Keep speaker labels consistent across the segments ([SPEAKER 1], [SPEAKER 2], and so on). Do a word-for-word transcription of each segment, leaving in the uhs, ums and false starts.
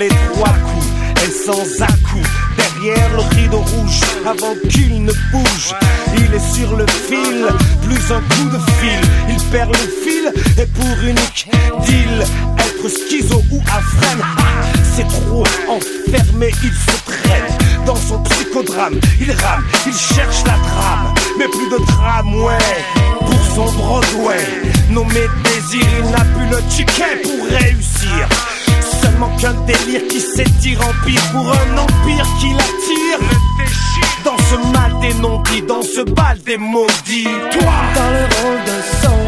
[SPEAKER 1] les trois coups et sans à-coups. Derrière le rideau rouge, avant qu'il ne bouge, il est sur le fil, plus un coup de fil. Il perd le fil et pour unique deal, être schizo ou afrène, c'est trop enfermé, il se traîne dans son psychodrame. Il rame, il cherche la trame, mais plus de tramway pour son Broadway. Nommé désir, il n'a plus le ticket pour réussir. Seulement qu'un délire qui s'étire en pire pour un empire qui l'attire. Dans ce mal des non-dits, dans ce bal des maudits. Toi,
[SPEAKER 2] dans le rôle de son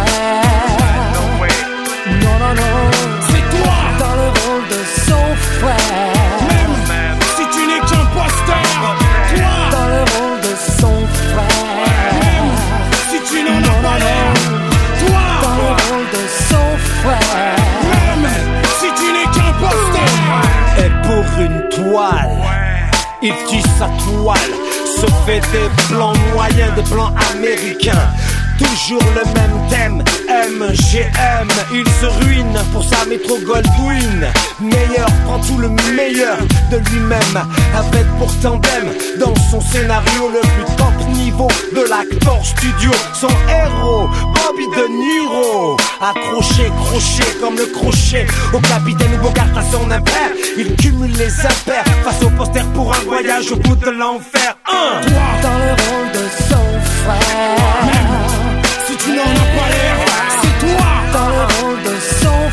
[SPEAKER 2] frère. Non, non, non.
[SPEAKER 1] C'est toi,
[SPEAKER 2] dans le rôle de son frère.
[SPEAKER 1] Même si tu n'es qu'un posteur. Toi,
[SPEAKER 2] dans le rôle de son frère.
[SPEAKER 1] Même si tu n'en as pas l'air. Toi,
[SPEAKER 2] dans le rôle de son frère.
[SPEAKER 1] Même si tu n'es qu'un posteur. Et pour une toile, il tisse sa toile, se fait des plans moyens, des plans américains. Toujours le même thème, M G M. Il se ruine pour sa métro Goldwyn. Meilleur, prend tout le meilleur de lui-même, avec pour tandem dans son scénario le plus top niveau de l'acteur studio. Son héros, Bobby De Niro, accroché, crochet comme le crochet au capitaine Bogart à son impère. Il cumule les impairs face au poster pour un voyage au bout de l'enfer. Un,
[SPEAKER 2] toi, dans le rôle de son frère.
[SPEAKER 1] Même si tu n'en as pas l'air, c'est toi,
[SPEAKER 2] dans le rôle de son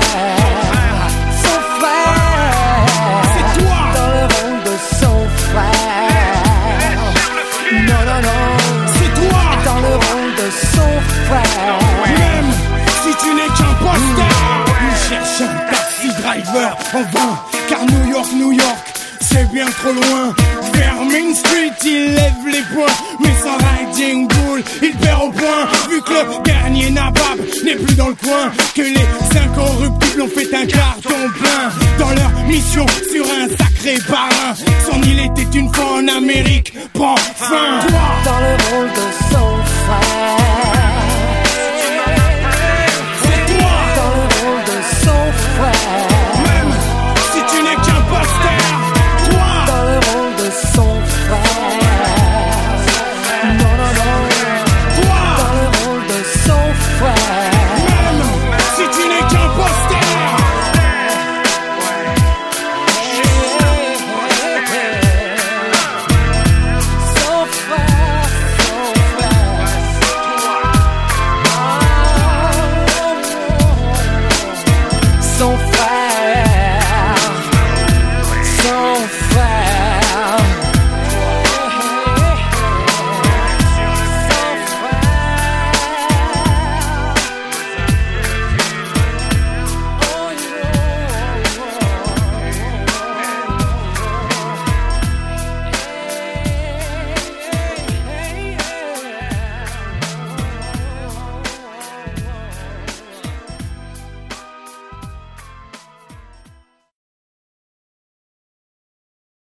[SPEAKER 2] frère. Son frère,
[SPEAKER 1] c'est toi,
[SPEAKER 2] dans le rôle de son frère. Non, non, non,
[SPEAKER 1] c'est toi,
[SPEAKER 2] dans le rôle de son frère.
[SPEAKER 1] même si tu n'es qu'un poster. Il cherche un taxi driver en vain, car New York, New York, c'est bien trop loin. Vers Main Street, il lève les poings, mais sans riding bull, il perd au point. Vu que le dernier nabab n'est plus dans le coin, que les incorruptibles ont fait un carton plein dans leur mission sur un sacré parrain. Son île était une fois en Amérique, prend fin. Toi,
[SPEAKER 2] dans le rôle de